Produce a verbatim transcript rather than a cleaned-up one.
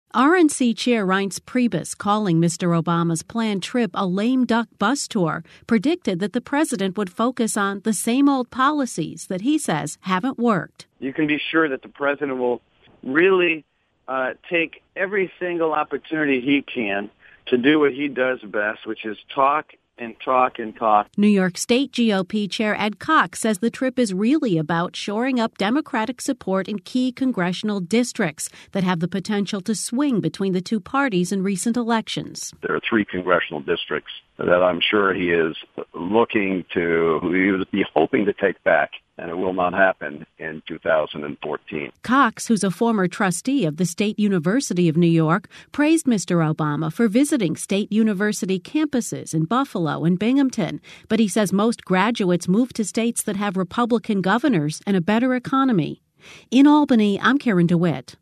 R N C Chair Reince Priebus, calling Mister Obama's planned trip a lame duck bus tour, predicted that the president would focus on the same old policies that he says haven't worked. You can be sure that the president will really uh, take every single opportunity he can to do what he does best, which is talk and talk and talk. New York State G O P Chair Ed Cox says the trip is really about shoring up Democratic support in key congressional districts that have the potential to swing between the two parties in recent elections. There are three congressional districts that I'm sure he is looking to, he would be hoping to take back, and it will not happen in two thousand fourteen. Cox, who's a former trustee of the State University of New York, praised Mister Obama for visiting state university campuses in Buffalo and Binghamton, but he says most graduates move to states that have Republican governors and a better economy. In Albany, I'm Karen DeWitt.